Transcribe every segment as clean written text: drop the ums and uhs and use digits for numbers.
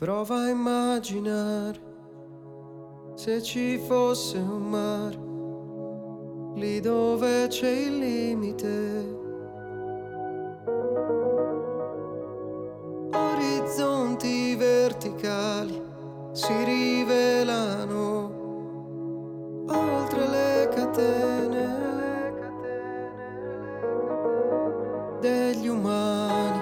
Prova a immaginare se ci fosse un mare, lì dove c'è il limite. Orizzonti verticali si rivelano oltre le catene degli umani.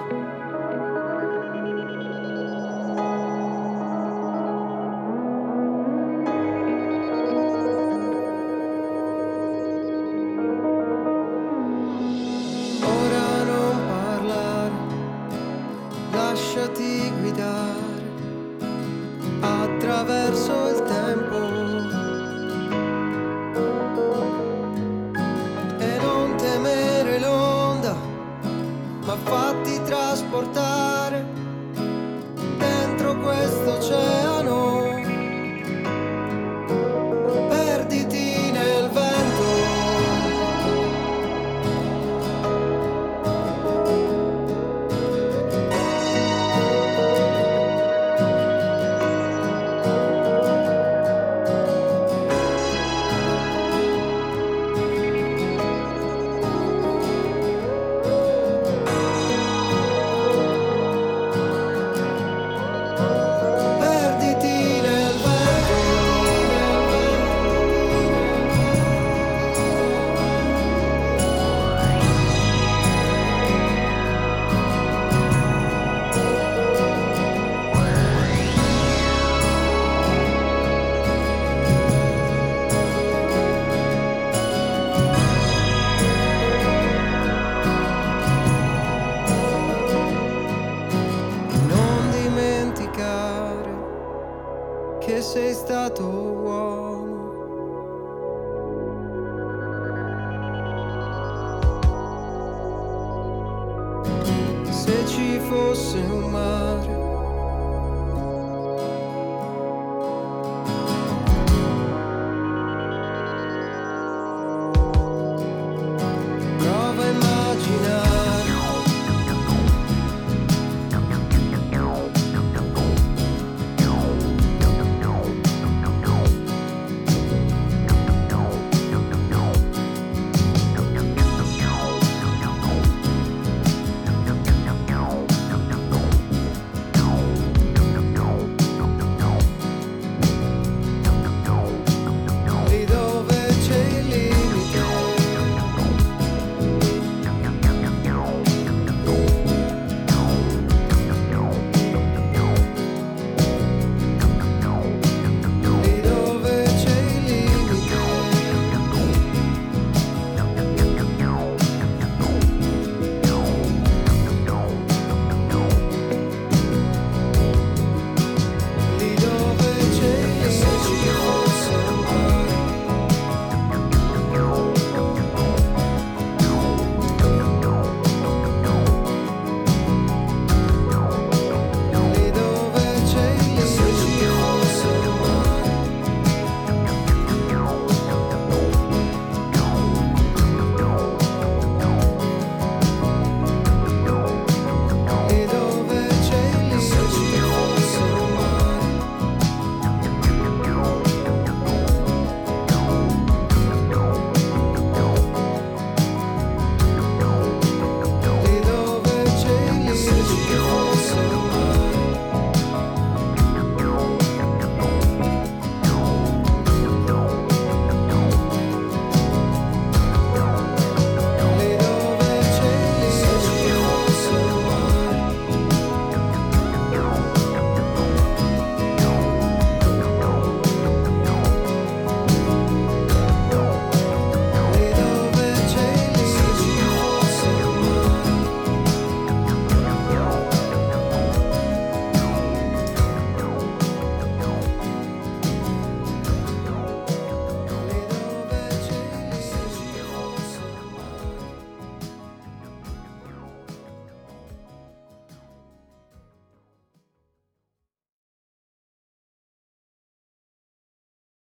Ora non parlare, lasciati guidare attraverso il tempo e non temere l'onda, ma fatti trasportare dentro questo oceano. Perditi nel vento. Perditi nel vento. Non dimenticare che sei stato uomo. Se ci fosse un mare